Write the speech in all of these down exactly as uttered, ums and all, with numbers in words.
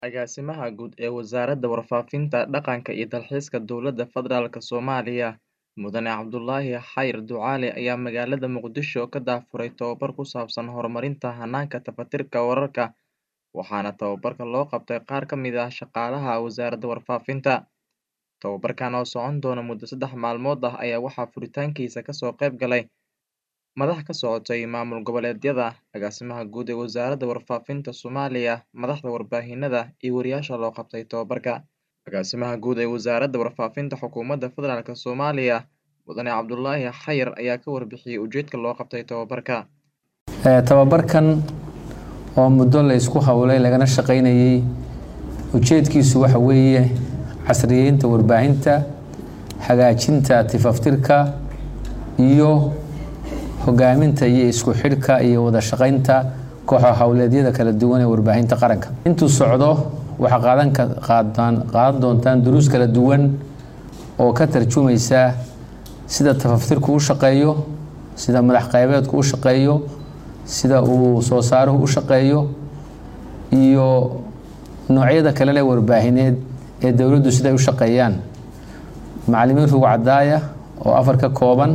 Agaasimaha Guud ee Wasaaradda Warfaafinta, Dhaqanka iyo Dalxiiska Dowladda Federaalka Soomaaliya, Mudane Cabdulaahi Xayir Ducaale ayaa magaalada Muqdisho ka daahfuray tababar ku saabsan horumarinta hanaanka tafatirka wararka, waxaana tababarka loo qabtay qaar ka mid ah shaqaalaha Wasaaradda Warfaafinta. Tababarkan oo socon doona muddo saddex maalmood ah ayaa waxaa furitaankiisa kasoo qayb galay madax ka socotay maamul goboleedyada, agaasimaha guud ee Wasaaradda Warfaafinta Soomaaliya, madaxda warbaahinada, iyo wariyaasha loo qabtay tababarka. Agaasimaha Guud ee Wasaaradda Warfaafinta Xukuumadda Federaalka Soomaaliya, Mudane Cabdulaahi Xayir ayaa ka warbixiyay ujeedka loo qabtay tababarka. Tababarkan oo muddo la isku hawlay lagana shaqaynayay ujeedkiisu waxa weeye casriyeynta warbaahinta, hagaajinta tifaftirka iyo hogaaminta iyo isku xidhka iyo wada shaqaynta kooxo hawleedyada kala duwan ee warbaahinta qaranka. Intuu socdo waxa qaadan ka qaadan qaadan doontaan duruus kala duwan oo ka tarjumaysa sida tafaftirku u shaqeeyo, sida madax qaybeedku u shaqeeyo, sida uu soo saaruhu u shaqeeyo iyo noocyada kale ee warbaahineed ee dawladdu sida ay u shaqeeyaan. Macallimiin ruuc cadaaya oo afar ka kooban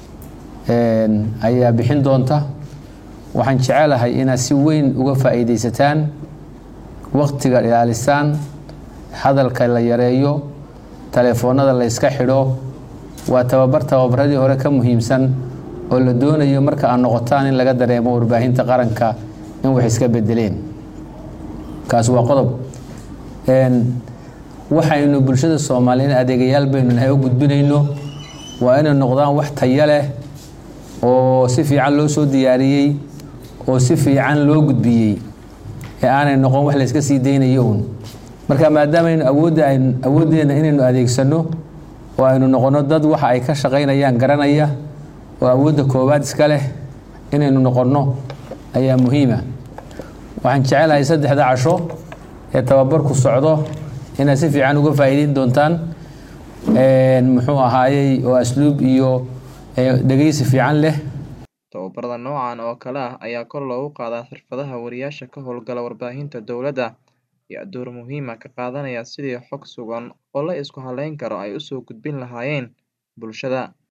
een ayaa bixin doonta. Waxaan jecelahay inaad si weyn uga faa'iideysataan, waqtiga ilaalisaan, hadalka la yareeyo, telefoonada la iska xidho. Waa tababar tababaradii hore ka muhiimsan oo la doonayo marka aan noqotaan in laga dareemo warbaahinta qaranka in wax iska bedeleen. Kaas waa qodob. een waxaynu bulshada Soomaaliyeed adeegayaal baynu nahay u gudbinayno waa inay noqdaan wax tayo leh oo si fiican loo soo diyaariyay oo si fiican loo gudbiyay ee aanay noqon wax la iska sii deynayo uun. Marka maadaama aynu awoodda aynu awoodeena inaynu adeegsano oo aynu noqono dad waxa ay ka shaqaynayaan garanaya oo awoodda koowaad iska leh inaynu noqono ayaa muhiim ah. Waxaan jecelahay saddexda casho ee tababarku socdo inaad si fiican uga faa'iideyn doontaan een muxuu ahaayay oo asluub iyo dhageysi fiican leh. Tababarada noocan oo kale ah ayaa kor loogu qaadaa xirfadaha wariyaasha ka howlgala warbaahinta dowladda iyo door muhiim ah ka qaadanaya sidii xog sugan oo la isku halayn karo ay u soo gudbin lahaayeen bulshada.